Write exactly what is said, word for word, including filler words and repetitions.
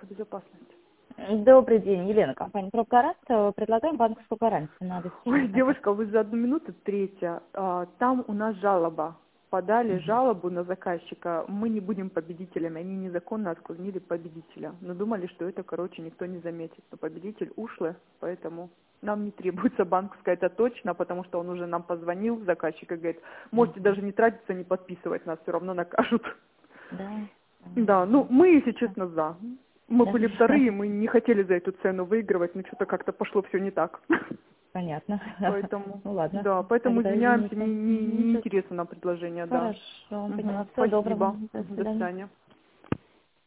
безопасности. Добрый день, Елена, компания PropGarant. Предлагаем банковскую гарантию на Ой, обеспечение. девушка, вы за одну минуту третья. А, Там у нас жалоба. Подали Мгм. жалобу на заказчика. Мы не будем победителями. Они незаконно отклонили победителя. Но думали, что это, короче, никто не заметит. Но победитель ушлый, поэтому нам не требуется банковская, это точно, потому что он уже нам позвонил, заказчик, и говорит, можете Мгм. даже не тратиться, не подписывать, нас все равно накажут. Да. Да, ну Мгм. мы, если честно, за. Мы Да. были вторые, мы не хотели за эту цену выигрывать, но что-то как-то пошло все не так. Понятно. Поэтому, Ну ладно, да, поэтому тогда извиняемся, извините. не, не, Мгм. не интересно нам предложение, да. Хорошо, поняла. Мгм. Всего доброго. Спасибо. До Мгм. До свидания. свидания.